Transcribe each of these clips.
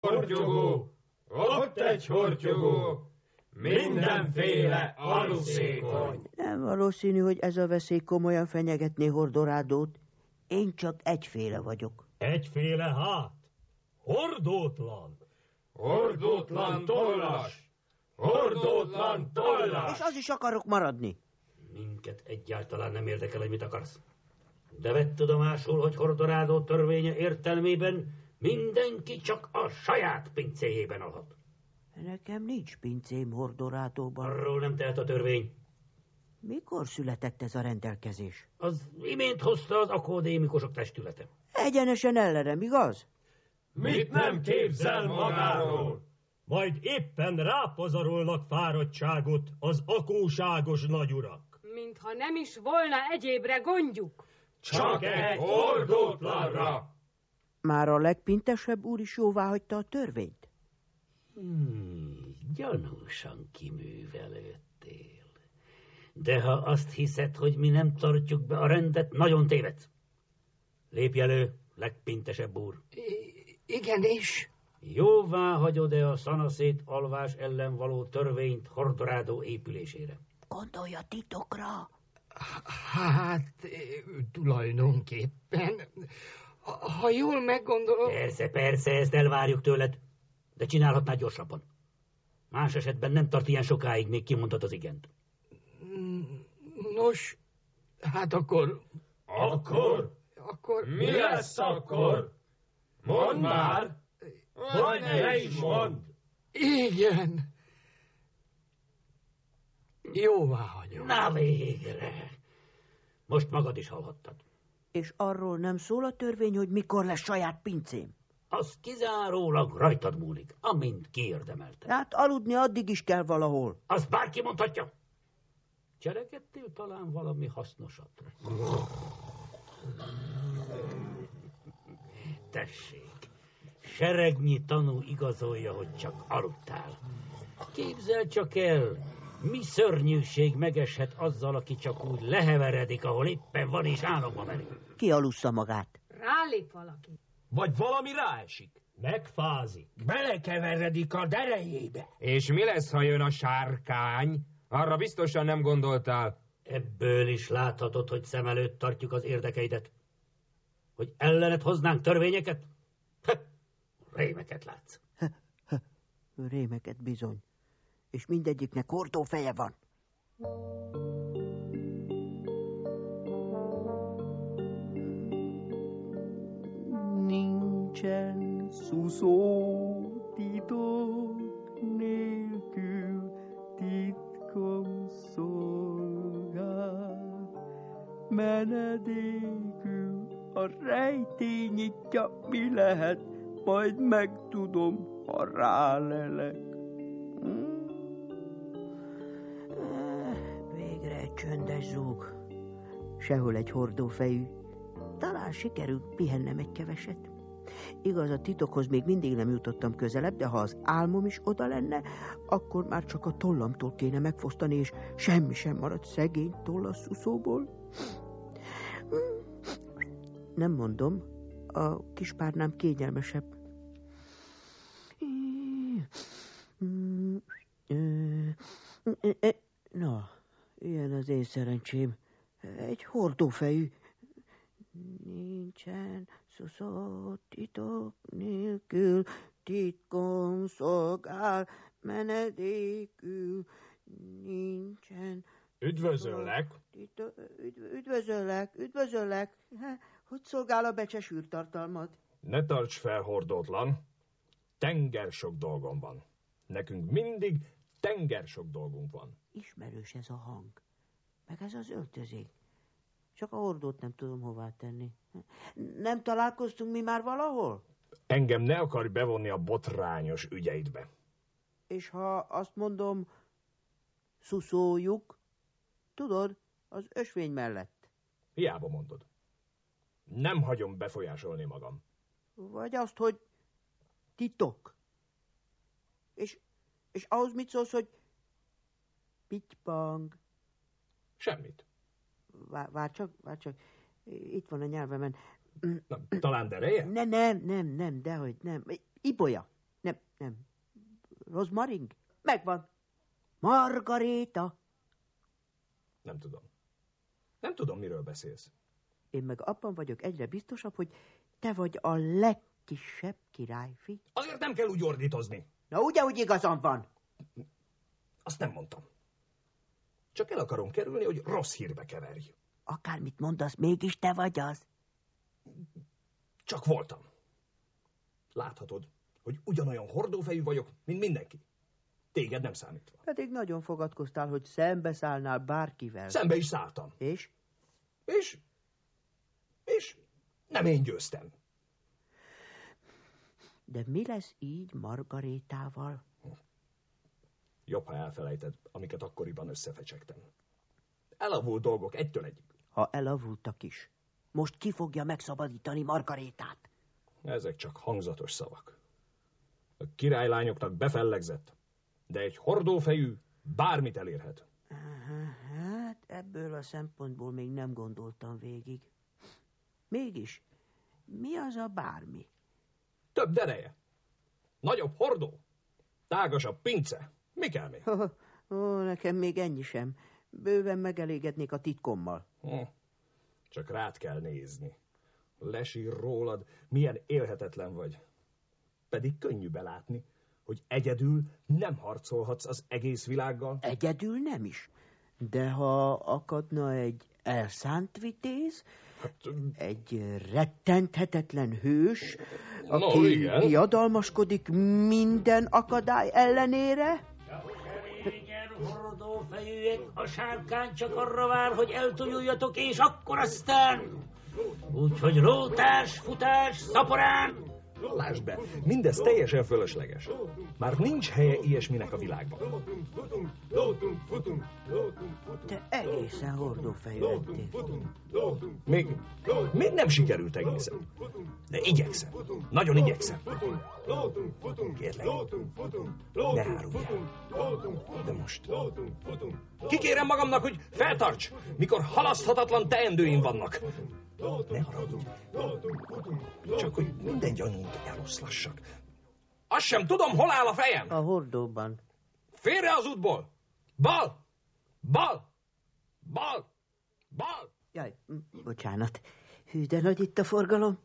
hortyogó, ott egy hortyogó, mindenféle aluszékony. Nem valószínű, hogy ez a veszély komolyan fenyegetné Hordorádót. Én csak egyféle vagyok. Egyféle hát? Hordótlan. Hordótlan tollas! Hordótlan tollas! És az is akarok maradni. Minket egyáltalán nem érdekel, hogy mit akarsz. De vedd tudomásul, hogy Hordorádó törvénye értelmében mindenki csak a saját pincéjében alhat. Nekem nincs pincém Hordorádóban. Arról nem tehet a törvény. Mikor született ez a rendelkezés? Az imént hozta az akadémikusok testülete. Egyenesen ellenem, igaz? Mit nem képzel magáról? Majd éppen rápazarolnak fáradtságot az akóságos nagyurak. Mintha nem is volna egyébre gondjuk. Csak egy hordótlanra! Már a legpintesebb úr is jóváhagyta a törvényt? Gyanúsan kiművelődtél. De ha azt hiszed, hogy mi nem tartjuk be a rendet, nagyon tévedsz. Lépj elő, legpintesebb úr. Igenis. Jóvá hagyod-e a szanaszét alvás ellen való törvényt Hordorádó épülésére? Gondolja titokra. Hát, tulajdonképpen, ha jól meggondolom... Persze, ezt elvárjuk tőled, de csinálhatnád gyorsabban. Más esetben nem tart ilyen sokáig, még kimondtad az igent. Nos, hát akkor... Akkor? Mi lesz akkor? Mondd már! Vagy ne is mondd! Igen. Jóvá hagyom. Na végre! Most magad is hallhattad. És arról nem szól a törvény, hogy mikor lesz saját pincém? Az kizárólag rajtad múlik, amint kiérdemelte. Hát aludni addig is kell valahol. Azt bárki mondhatja. Cselekedtél talán valami hasznosat? Tessék, seregnyi tanú igazolja, hogy csak aludtál. Képzeld csak el, mi megeshet azzal, aki csak úgy leheveredik, ahol éppen van és álomba merik. Ki alussza magát? Rálép valaki. Vagy valami ráesik. Megfázik. Belekeveredik a derejébe. És mi lesz, ha jön a sárkány? Arra biztosan nem gondoltál. Ebből is láthatod, hogy szem előtt tartjuk az érdekeidet. Hogy ellened hoznánk törvényeket? Rémeket látsz. Rémeket bizony. És mindegyiknek hordó feje van. Nincsen szuszó titok nélkül, titkom szolgál. Menedékül a rejtély nyitja, mi lehet, majd megtudom, ha rálelek. Végre egy csöndes zúg. Sehol egy hordófejű. Talán sikerül pihennem egy keveset. Igaz, a titokhoz még mindig nem jutottam közelebb, de ha az álmom is oda lenne, akkor már csak a tollamtól kéne megfosztani, és semmi sem marad szegény tollasszuszóból. Nem mondom, a kispárnám kényelmesebb. Na, ilyen az én szerencsém. Egy hordófejű. Nincsen szuszó titok nélkül, titkom szolgál, menedékül. Nincsen... Üdvözöllek! Üdvözöllek. Hogy szolgál a becses űrtartalmad? Ne tarts fel, hordótlan. Tenger sok dolgom van. Nekünk mindig tenger sok dolgunk van. Ismerős ez a hang. Meg ez az öltözék. Csak a hordót nem tudom hová tenni. Nem találkoztunk mi már valahol? Engem ne akarj bevonni a botrányos ügyeidbe. És ha azt mondom, szuszoljuk, tudod, az ösvény mellett. Hiába mondod. Nem hagyom befolyásolni magam. Vagy azt, hogy titok. És ahhoz mit szólsz, hogy pittypang? Semmit. Várj csak. Itt van a nyelvemen. Na, talán dereje? Nem, dehogy nem. Ibolya. Nem. Rozmaring? Megvan. Margaréta. Nem tudom, miről beszélsz. Én meg abban vagyok egyre biztosabb, hogy te vagy a legkisebb királyfi. Azért nem kell úgy ordítozni. Na ugye, hogy igazam van? Azt nem mondtam. Csak el akarom kerülni, hogy rossz hírbe keverj. Akármit mondasz, mégis te vagy az. Csak voltam. Láthatod, hogy ugyanolyan hordófejű vagyok, mint mindenki. Téged nem számítva. Pedig nagyon fogadkoztál, hogy szembeszállnál bárkivel. Szembe is szálltam. És? És nem én győztem. De mi lesz így Margarétával? Jobb, ha elfelejted, amiket akkoriban összefecsegtem. Elavult dolgok egytől egyig. Ha elavultak is. Most ki fogja megszabadítani Margarétát? Ezek csak hangzatos szavak. A királylányoknak befellegzett, de egy hordófejű bármit elérhet. Hát ebből a szempontból még nem gondoltam végig. Mégis, mi az a bármi? Több dereje. Nagyobb hordó. Tágasabb pince. Mi kell még? Nekem még ennyi sem. Bőven megelégednék a titkommal. Csak rád kell nézni. Lesír rólad, milyen élhetetlen vagy. Pedig könnyű belátni, hogy egyedül nem harcolhatsz az egész világgal. Egyedül nem is. De ha akadna egy elszánt vitéz, egy rettenthetetlen hős, aki diadalmaskodik minden akadály ellenére? Hordófejűek, a sárkány csak arra vár, hogy eltújuljatok, és akkor aztán... Úgyhogy rótás, futás, szaporán... Lásd be, mindez teljesen fölösleges. Már nincs helye ilyesminek a világban. Te egészen hordófejű lettél. Még nem sikerült egészen. De igyekszem. Nagyon igyekszem. Kérlek, ne háruljál. De most. Kikérem magamnak, hogy feltarts, mikor halaszthatatlan teendőim vannak. Ne haragudj. Csak hogy minden gyanút eloszlassak. Azt sem tudom, hol áll a fejem. A hordóban. Félre az útból. Bal! Bal! Bal! Bal! Jaj, bocsánat. Hű, de nagy itt a forgalom.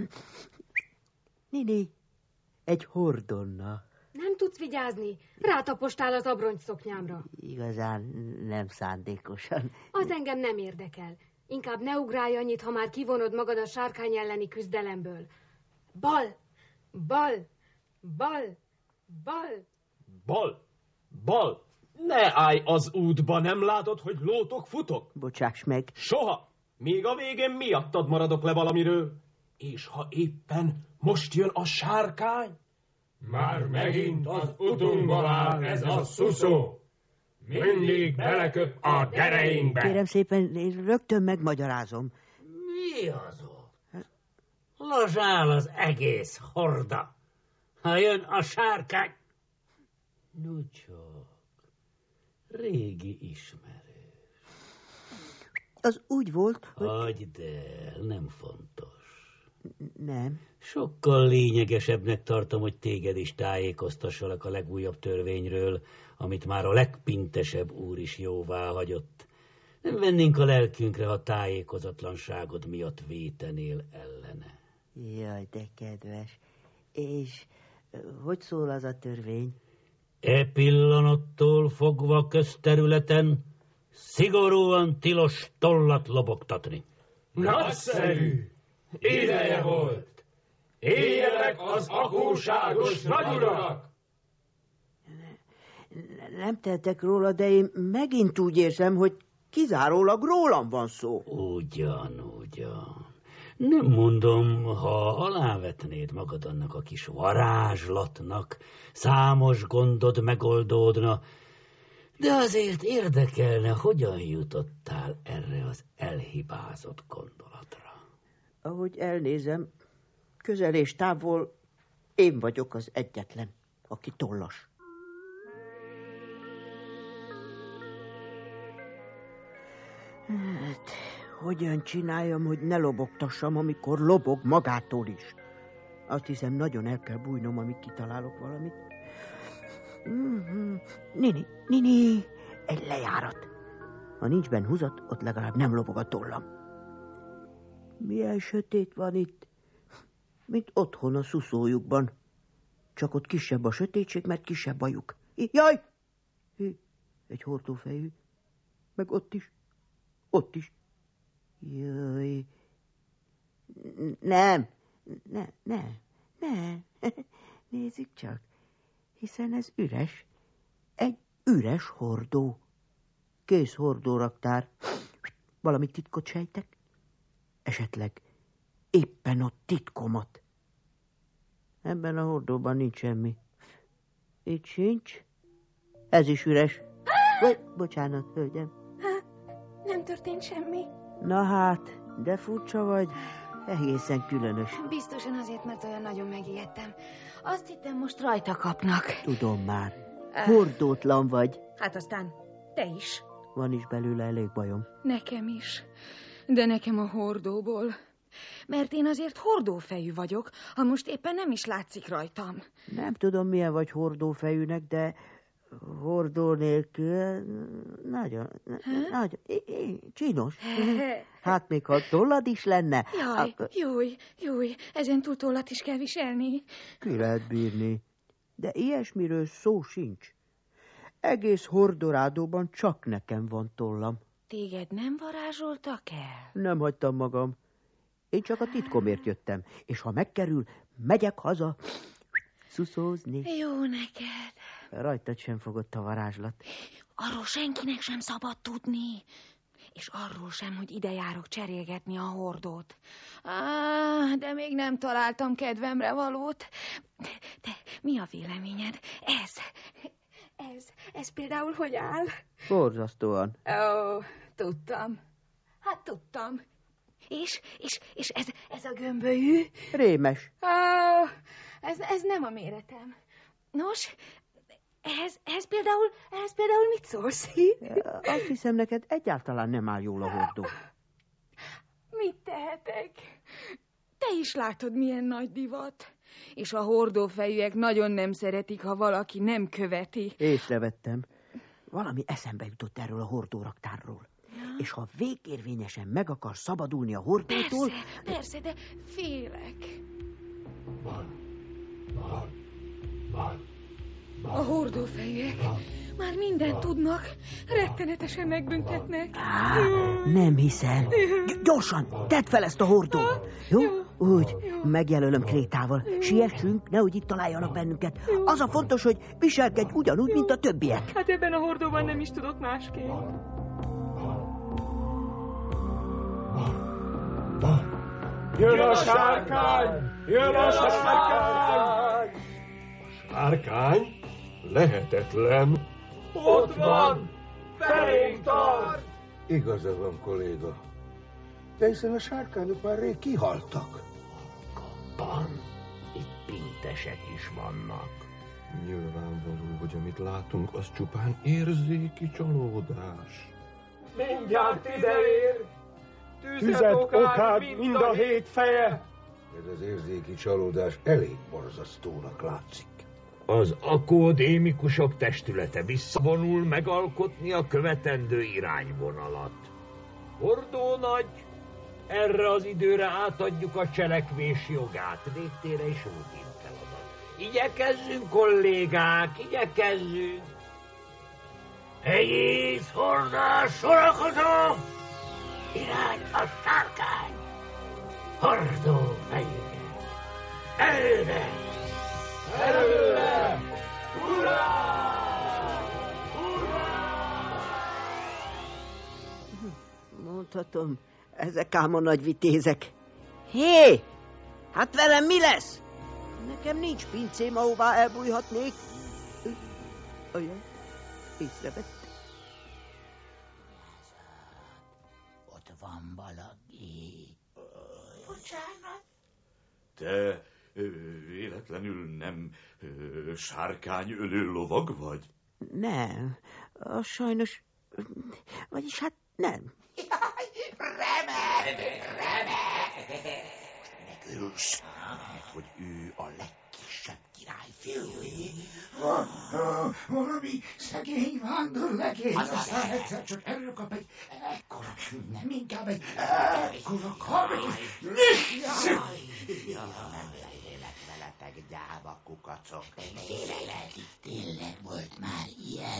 Nini, egy hordonna. Nem tudsz vigyázni? Rátapostál az abrongyszoknyámra. Igazán nem szándékosan. Az engem nem érdekel. Inkább ne ugrálj annyit, ha már kivonod magad a sárkány elleni küzdelemből. Bal! Bal! Bal! Bal! Bal! Bal! Ne állj az útba, nem látod, hogy lótok, futok? Bocsáss meg. Soha! Még a végén miattad maradok le valamiről. És ha éppen most jön a sárkány? Már megint az utunkba áll ez a szuszó. Mindig beleköp a dereinkbe. Kérem szépen, én rögtön megmagyarázom. Mi az ott? Lazsál az egész horda. Ha jön a sárkány... No csak, régi ismerős. Az úgy volt, hogy... Hagyd el, nem fontos. Nem. Sokkal lényegesebbnek tartom, hogy téged is tájékoztassalak a legújabb törvényről, amit már a legpintesebb úr is jóvá hagyott. Nem vennénk a lelkünkre, ha tájékozatlanságod miatt vétenél ellene. Jaj, de kedves. És hogy szól az a törvény? E pillanattól fogva közterületen szigorúan tilos tollat lobogtatni. Nagyszerű! Ideje volt! Éljenek az akóságos nagyurak! Nem tehetek róla, de én megint úgy érzem, hogy kizárólag rólam van szó. Ugyan. Nem mondom, ha alávetnéd magad annak a kis varázslatnak, számos gondod megoldódna, de azért érdekelne, hogyan jutottál erre az elhibázott gondolatra. Ahogy elnézem, közel és távol én vagyok az egyetlen, aki tollas. Hogyan csináljam, hogy ne lobogtassam, amikor lobog magától is? Azt hiszem, nagyon el kell bújnom, amíg kitalálok valamit. Nini, egy lejárat. Ha nincs benn húzat, ott legalább nem lobog a tollam. Milyen sötét van itt, mint otthon a szuszójukban. Csak ott kisebb a sötétség, mert kisebb a lyuk. Jaj! Egy hordófejű. Meg ott is. Jaj. Nem. Nézzük csak. Hiszen ez üres. Egy üres hordó. Kész hordóraktár. Valami titkot sejtek? Esetleg éppen a titkomat. Ebben a hordóban nincs semmi. Itt sincs. Ez is üres. Bocsánat, hölgyem. Nem történt semmi. Na hát, de furcsa vagy. Egészen különös. Biztosan azért, mert olyan nagyon megijedtem. Azt hittem, most rajta kapnak. Tudom már. Hordótlan vagy. Hát aztán te is. Van is belőle elég bajom. Nekem is. De nekem a hordóból. Mert én azért hordófejű vagyok, ha most éppen nem is látszik rajtam. Nem tudom, milyen vagy hordófejűnek, de hordó nélkül nagyon csinos. Hát még ha tollad is lenne. Jaj, ezen túl tollat is kell viselni. Ki lehet bírni. De ilyesmiről szó sincs. Egész Hordorádóban csak nekem van tollam. Téged nem varázsoltak el? Nem hagytam magam. Én csak a titkomért jöttem, és ha megkerül, megyek haza szuszózni. Jó neked. Rajtad sem fogott a varázslat. Arról senkinek sem szabad tudni. És arról sem, hogy ide járok cserélgetni a hordót. De még nem találtam kedvemre valót. De mi a véleményed? Ez például hogy áll? Borzasztóan. Tudtam. Hát tudtam. És ez a gömbölyű? Rémes. Ez nem a méretem. Nos, ehhez például mit szólsz? Azt hiszem, neked egyáltalán nem áll jól a hordó. Mit tehetek? Te is látod, milyen nagy divat. És a hordófejűek nagyon nem szeretik, ha valaki nem követi. Észrevettem. Valami eszembe jutott erről a hordóraktárról. És ha végérvényesen meg akar szabadulni a hordótól... Persze, de félek. A hordófejűek már mindent tudnak. Rettenetesen megbüntetnek. Nem hiszem. Gyorsan, tedd fel ezt a hordót. Jó? Úgy, megjelölöm krétával. Siessünk, nehogy itt találjanak bennünket. Az a fontos, hogy viselkedj ugyanúgy, mint a többiek. Hát ebben a hordóban nem is tudok másképp. Jön a sárkány! Jön a sárkány! Sárkány? Lehetetlen. Ott van! Felénk tart! Igaza van, kolléga. De hiszen a sárkányok már rég kihaltak. Kappan, itt pintesek is vannak. Nyilvánvaló, hogy amit látunk, az csupán érzéki csalódás. Mindjárt ideér! Tüzet okád mind a 7 feje! Ez az érzéki csalódás elég borzasztónak látszik. Az akadémikusok testülete visszavonul megalkotni a követendő irányvonalat. Hordó nagy, erre az időre átadjuk a cselekvés jogát, végtére is rutin feladat. Igyekezzünk, kollégák, igyekezzünk! Egész hordás sorakozó! Irány a sárkány! Hordó fejére! Előre! Előre! Hurrá! Hurrá! Mondhatom, ezek ám a nagy vitézek. Hé! Hát velem mi lesz? Nekem nincs pincém, ahová elbújhatnék. Olyan, észrevett. Ott van valaki. Bocsánat. Te véletlenül nem sárkányölő lovag vagy? Nem, az sajnos... Vagyis hát nem. Remeg! menekülsz, mert hogy ő a legkisebb királyfiú. Valami szegény vándorlegény, aztán egyszer csak előkap egy ekkora, nem inkább egy ekkora kamény. Nem lélek veletek, gyáva kukacok. Tényleg volt már ilyen.